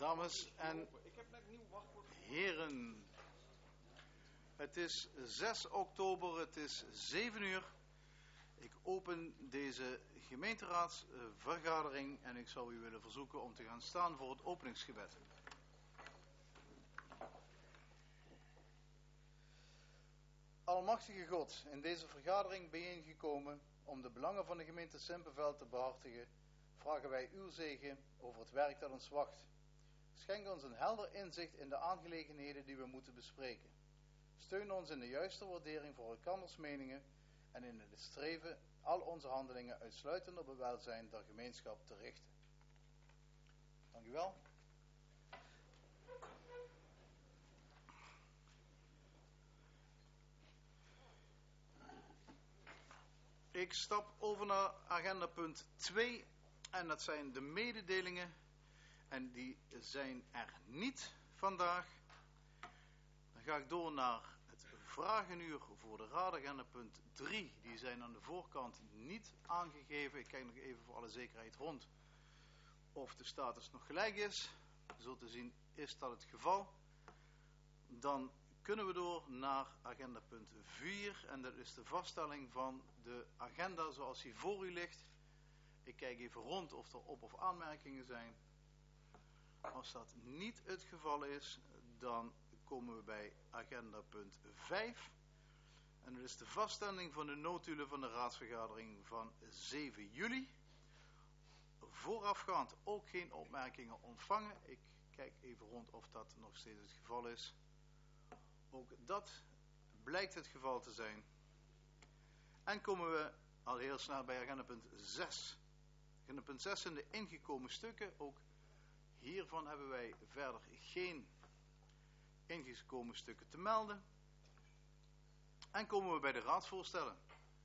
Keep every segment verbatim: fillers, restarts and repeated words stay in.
Dames en heren, het is zes oktober, het is zeven uur. Ik open deze gemeenteraadsvergadering en ik zou u willen verzoeken om te gaan staan voor het openingsgebed. Almachtige God, in deze vergadering bijeengekomen om de belangen van de gemeente Simpelveld te behartigen, vragen wij uw zegen over het werk dat ons wacht. Schenk ons een helder inzicht in de aangelegenheden die we moeten bespreken. Steun ons in de juiste waardering voor elkanders meningen en in het streven al onze handelingen uitsluitend op het welzijn der gemeenschap te richten. Dank u wel. Ik stap over naar agenda punt twee en dat zijn de mededelingen en die zijn er niet vandaag. Dan ga ik door naar het vragenuur voor de raad, agenda punt drie. Die zijn aan de voorkant niet aangegeven. Ik kijk nog even voor alle zekerheid rond of de status nog gelijk is. Zo te zien is dat het geval. Dan kunnen we door naar agenda punt vier en dat is de vaststelling van de agenda zoals die voor u ligt. Ik kijk even rond of er op- of aanmerkingen zijn. Als dat niet het geval is, dan komen we bij agenda punt vijf. En dat is de vaststelling van de notulen van de raadsvergadering van zeven juli. Voorafgaand ook geen opmerkingen ontvangen. Ik kijk even rond of dat nog steeds het geval is. Ook dat blijkt het geval te zijn. En komen we al heel snel bij agenda punt zes. Agenda punt zes zijn de ingekomen stukken. Ook hiervan hebben wij verder geen ingekomen stukken te melden. En komen we bij de raadsvoorstellen.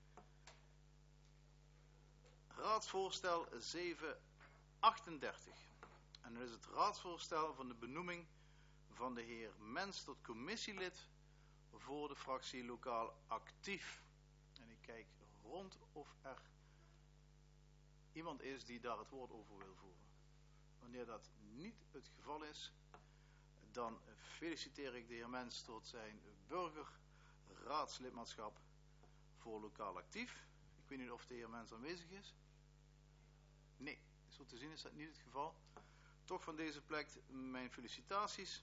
Raadsvoorstel zeven achtendertig. En dat is het raadsvoorstel van de benoeming van de heer Mens tot commissielid voor de fractie lokaal actief. En ik kijk rond of er iemand is die daar het woord over wil voeren. Wanneer dat niet het geval is, dan feliciteer ik de heer Mens tot zijn burgerraadslidmaatschap voor lokaal actief. Ik weet niet of de heer Mens aanwezig is. Nee, zo te zien is dat niet het geval. Toch van deze plek mijn felicitaties.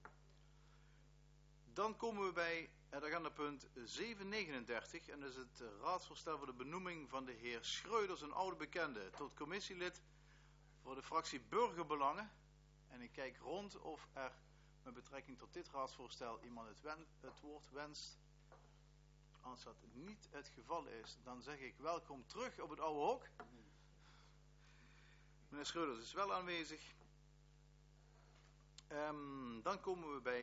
Dan komen we bij het agendapunt zeven negenendertig en dat is het raadsvoorstel voor de benoeming van de heer Schreuders, een oude bekende, tot commissielid voor de fractie Burgerbelangen. En ik kijk rond of er met betrekking tot dit raadsvoorstel iemand het, wen, het woord wenst. Als dat niet het geval is, dan zeg ik welkom terug op het oude hok. Meneer Schreuders is wel aanwezig. Um, dan komen we bij